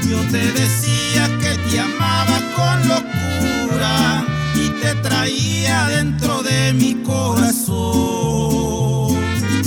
Yo te decía que te amaba con locura y te traía dentro de mi corazón.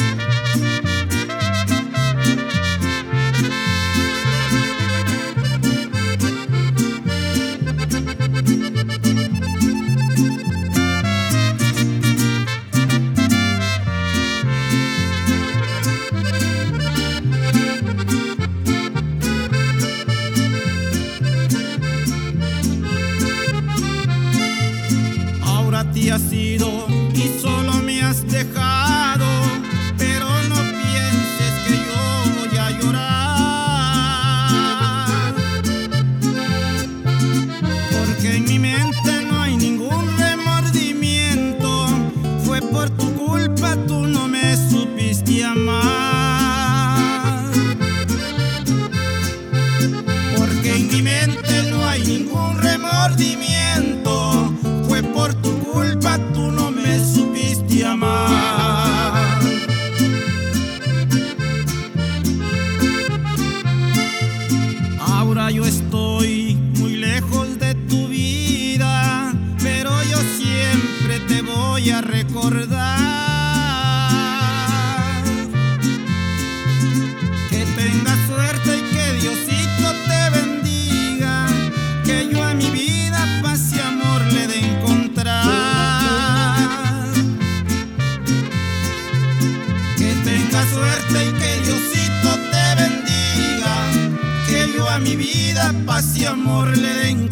Te has ido y solo me has dejado, pero no pienses que yo voy a llorar, porque en mi mente no hay ningún remordimiento. Fue por tu culpa, tú no me supiste amar, porque en mi mente no hay ningún remordimiento. Fue por tu culpa, tú no me supiste amar. Ahora yo estoy muy lejos de tu vida, pero yo siempre te voy a recordar. Que tengas suerte y que Diosito te bendiga, que yo a mi vida paz y amor le dé encontrar. Que tengas suerte y que Diosito te bendiga, que yo a mi vida paz y amor le dé encontrar.